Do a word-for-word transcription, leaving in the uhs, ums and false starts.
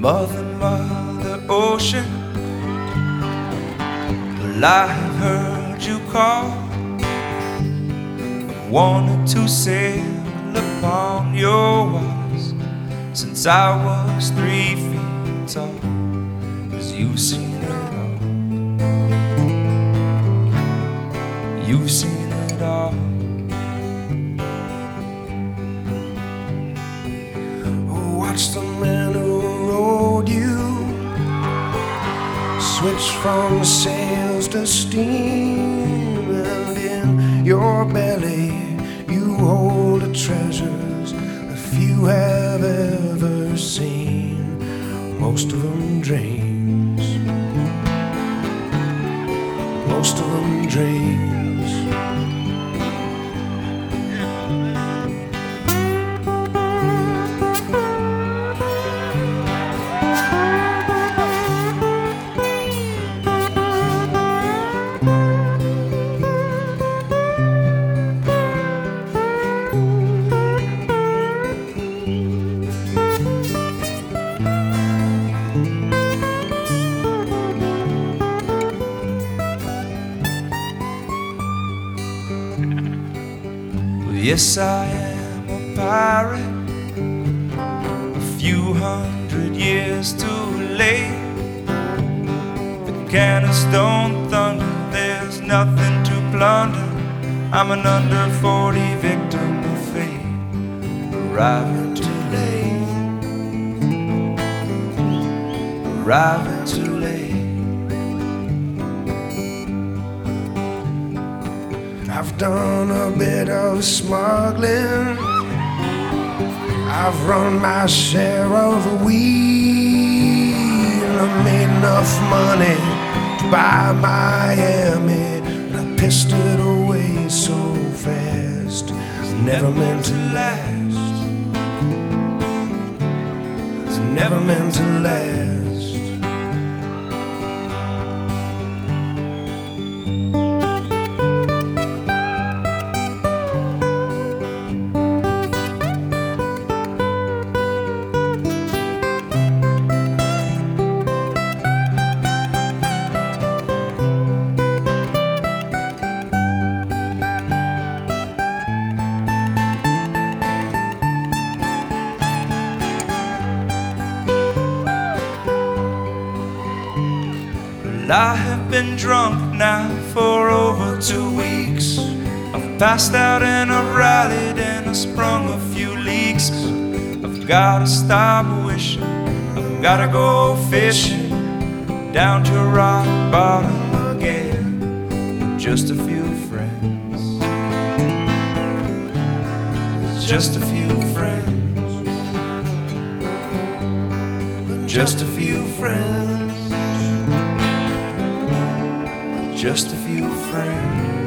Mother, Mother Ocean, well, I have heard you call. I've wanted to sail upon your waters since I was three feet tall, 'cause you've seen it all. You've seen it all. Watch the man who rode you switch from sails to steam, and in your belly you hold the treasures that few have ever seen, most of them dreams, most of them dreams. Yes, I am a pirate, a few hundred years too late. The cannons don't thunder, there's nothing to plunder. I'm an under forty victim of fate, arriving too late, arriving too late. I've done a bit of smuggling, I've run my share of the weed, I've made enough money to buy Miami, and I pissed it away so fast. It's never meant to last. It's never meant to last. I have been drunk now for over two weeks. I've passed out and I've rallied and I've sprung a few leaks. I've gotta stop wishing, I've gotta go fishing down to rock bottom again with just a few friends. Just a few friends. Just a few friends. Just a few friends.